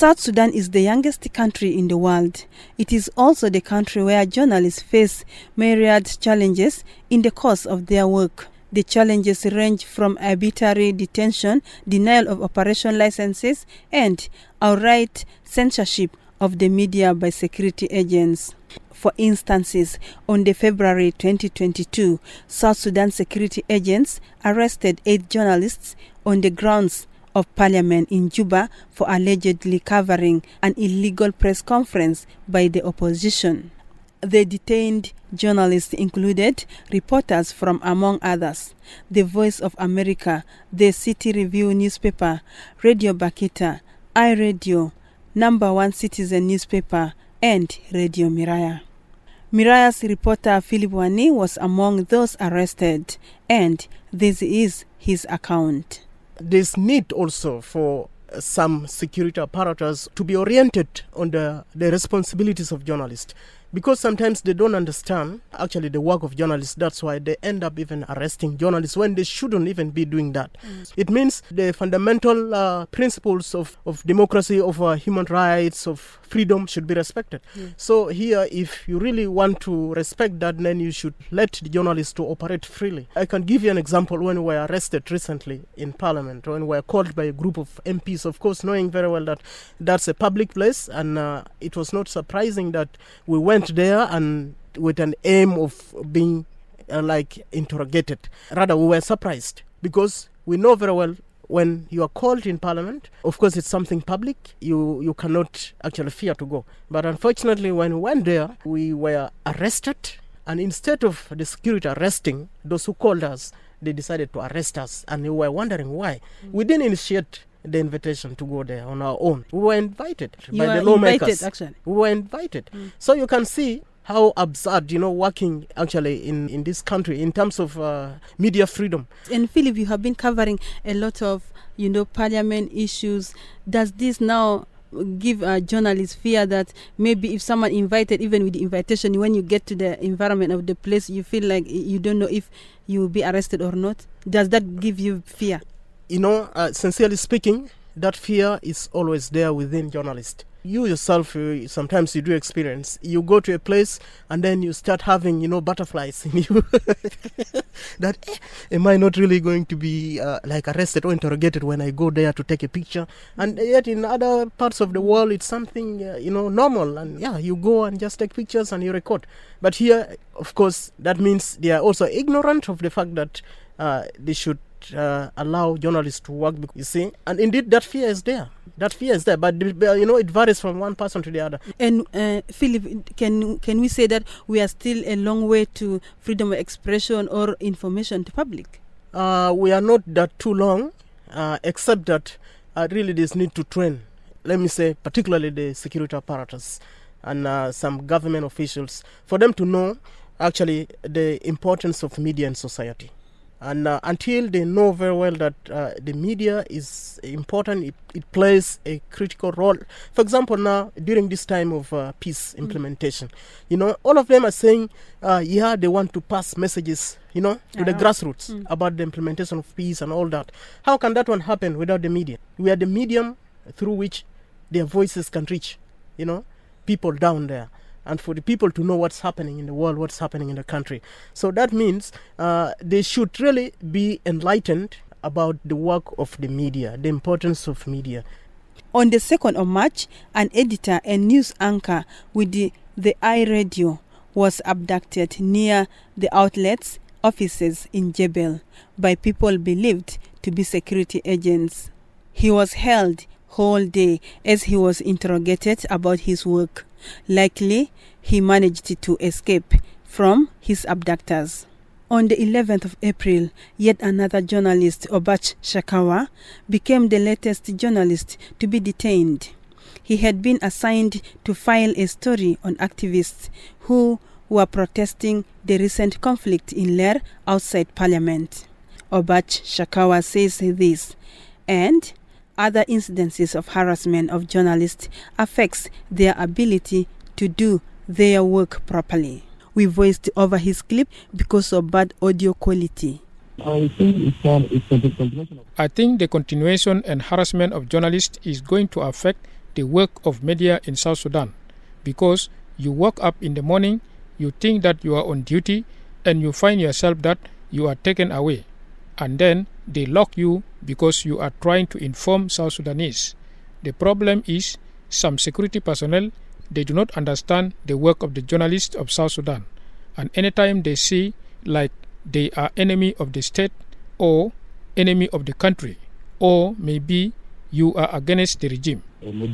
South Sudan is the youngest country in the world. It is also the country where journalists face myriad challenges in the course of their work. The challenges range from arbitrary detention, denial of operation licenses, and outright censorship of the media by security agents. For instances, on the February 2022, South Sudan security agents arrested 8 journalists on the grounds of Parliament in Juba for allegedly covering an illegal press conference by the opposition. The detained journalists included reporters from, among others, The Voice of America, The City Review newspaper, Radio Bakita, iRadio, Number One Citizen newspaper, and Radio Miraya. Miraya's reporter Philip Wani was among those arrested, and this is his account. There's need also for some security apparatus to be oriented on the responsibilities of journalists, because sometimes they don't understand actually the work of journalists. That's why they end up even arresting journalists when they shouldn't even be doing that. It means the fundamental principles of democracy, of human rights, of freedom should be respected. So here, if you really want to respect that, then you should let the journalists to operate freely. I can give you an example. When we were arrested recently in Parliament, when we were called by a group of MPs, of course knowing very well that that's a public place, and it was not surprising that we went there and with an aim of being interrogated. Rather, we were surprised because we know very well when you are called in Parliament, of course it's something public, you cannot actually fear to go. But unfortunately, when we went there, we were arrested, and instead of the security arresting those who called us, they decided to arrest us, and we were wondering why. We didn't initiate the invitation to go there on our own. We were invited by the lawmakers. We were invited. So you can see how absurd, working actually in this country in terms of media freedom. And Philip, you have been covering a lot of, Parliament issues. Does this now give journalists fear that maybe if someone invited, even with the invitation, when you get to the environment of the place, you feel like you don't know if you will be arrested or not? Does that give you fear? Sincerely speaking, that fear is always there within journalists. You yourself, sometimes you do experience, you go to a place and then you start having, butterflies in you. That, am I not really going to be arrested or interrogated when I go there to take a picture? And yet in other parts of the world, it's something, normal. And you go and just take pictures and you record. But here, of course, that means they are also ignorant of the fact that they should allow journalists to work, you see, and indeed that fear is there. But it varies from one person to the other. And Philip, can we say that we are still a long way to freedom of expression or information to public? We are not that too long, except that really there's need to train. Let me say, particularly the security apparatus and some government officials, for them to know actually the importance of media in society. And until they know very well that the media is important, it plays a critical role. For example, now, during this time of peace implementation, all of them are saying, they want to pass messages, to the grassroots about the implementation of peace and all that. How can that one happen without the media? We are the medium through which their voices can reach, people down there. And for the people to know what's happening in the world, what's happening in the country. So that means they should really be enlightened about the work of the media, the importance of media. On the 2nd of March, an editor and news anchor with the iRadio was abducted near the outlet's offices in Jebel by people believed to be security agents. He was held whole day as he was interrogated about his work. Likely, he managed to escape from his abductors. On the 11th of April, yet another journalist, Obach Shakawa, became the latest journalist to be detained. He had been assigned to file a story on activists who were protesting the recent conflict in Ler outside Parliament. Obach Shakawa says this, and other incidences of harassment of journalists affects their ability to do their work properly. We voiced over his clip because of bad audio quality. I think the continuation and harassment of journalists is going to affect the work of media in South Sudan, because you wake up in the morning, you think that you are on duty, and you find yourself that you are taken away, and then they lock you because you are trying to inform South Sudanese. The problem is some security personnel, they do not understand the work of the journalists of South Sudan, and anytime they see like they are enemy of the state or enemy of the country, or maybe you are against the regime.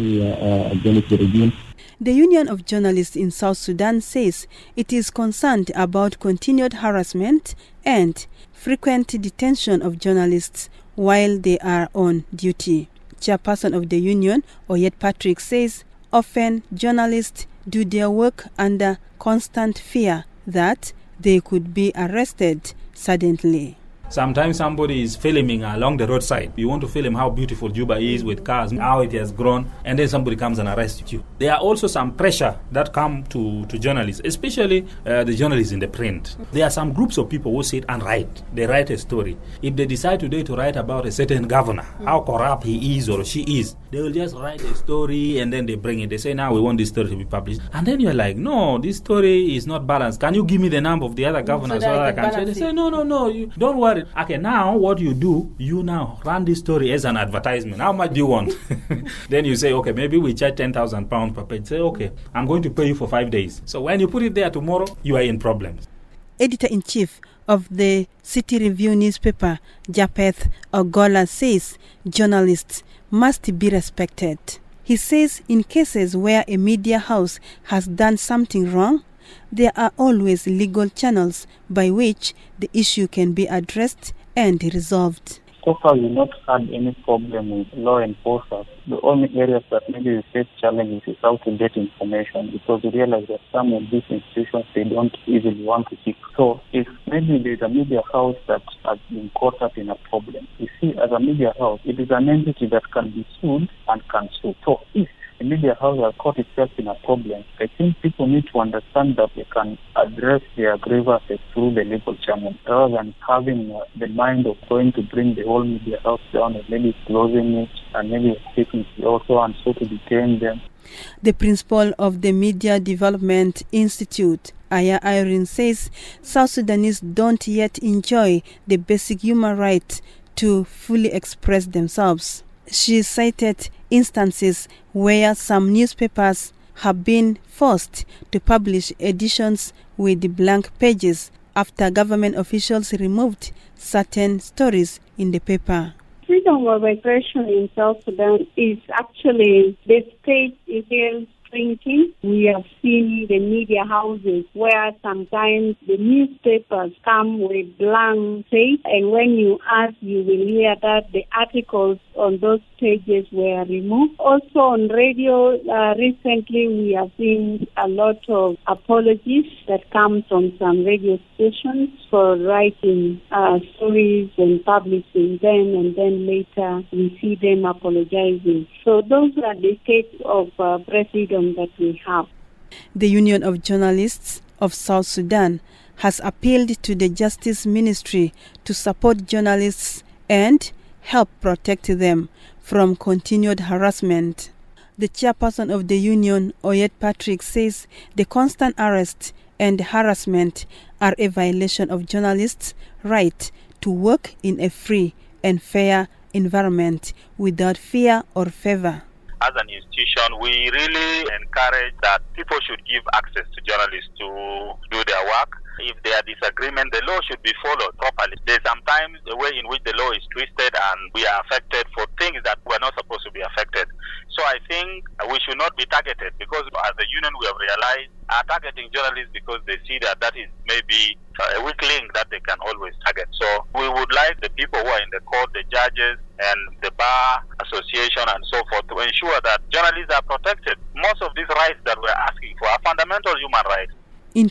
The Union of Journalists in South Sudan says it is concerned about continued harassment and frequent detention of journalists while they are on duty. Chairperson of the union, Oyet Patrick, says often journalists do their work under constant fear that they could be arrested suddenly. Sometimes somebody is filming along the roadside. You want to film how beautiful Juba is with cars, how it has grown, and then somebody comes and arrests you. There are also some pressure that come to journalists, especially the journalists in the print. There are some groups of people who sit and write. They write a story. If they decide today to write about a certain governor, how corrupt he is or she is, they will just write a story and then they bring it. They say, now we want this story to be published. And then you're like, no, this story is not balanced. Can you give me the number of the other governors so that I can say? They say, no, don't worry. Okay, now what you do, you now run this story as an advertisement. How much do you want? Then you say, okay, maybe we charge £10,000 per page. Say, okay, I'm going to pay you for 5 days. So when you put it there tomorrow, you are in problems. Editor-in-chief of the City Review newspaper, Japheth Ogola, says journalists must be respected. He says in cases where a media house has done something wrong, there are always legal channels by which the issue can be addressed and resolved. So far, we've not had any problem with law enforcement. The only areas that maybe we face challenges is how to get information, because we realize that some of these institutions, they don't easily want to seek. So if maybe there's a media house that has been caught up in a problem, you see, as a media house, it is an entity that can be sued and can sue. So if the media house has caught itself in a problem, I think people need to understand that they can address their grievances through the legal channel, rather than having the mind of going to bring the whole media house down and maybe closing it and maybe speaking to also and so to detain them. The principal of the Media Development Institute, Aya Irene, says South Sudanese don't yet enjoy the basic human right to fully express themselves. She cited instances where some newspapers have been forced to publish editions with blank pages after government officials removed certain stories in the paper. Freedom of expression in South Sudan is actually the state is still shrinking. We have seen the media houses where sometimes the newspapers come with blank page, and when you ask, you will hear that the articles on those pages were removed. Also on radio, recently we have seen a lot of apologies that come from some radio stations for writing stories and publishing them, and then later we see them apologizing. So those are the states of freedom that we have. The Union of Journalists of South Sudan has appealed to the Justice Ministry to support journalists and help protect them from continued harassment. The chairperson of the union, Oyet Patrick, says the constant arrest and harassment are a violation of journalists' right to work in a free and fair environment without fear or favor. As an institution, we really encourage that people should give access to journalists to do their work. If there are disagreements, the law should be followed properly. There's sometimes a way in which the law is twisted and we are affected for things that we're not supposed to be affected. So I think we should not be targeted, because as a union we have realized are targeting journalists because they see that is maybe a weak link that they can always target. So we would like the people who are in the court, the judges and the bar association and so forth, to ensure that journalists are protected. Most of these rights that we're asking for are fundamental human rights. In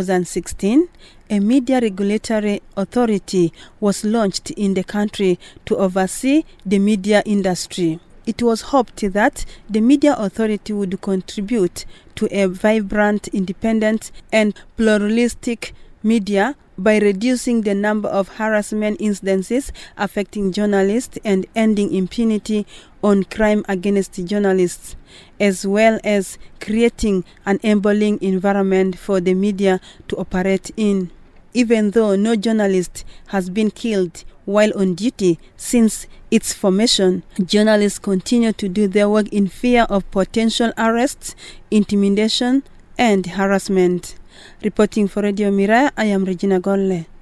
2016, a media regulatory authority was launched in the country to oversee the media industry. It was hoped that the media authority would contribute to a vibrant, independent and pluralistic media by reducing the number of harassment incidences affecting journalists and ending impunity on crime against journalists, as well as creating an enabling environment for the media to operate in. Even though no journalist has been killed while on duty since its formation, journalists continue to do their work in fear of potential arrests, intimidation, and harassment. Reporting for Radio Miraya, I am Regina Golle.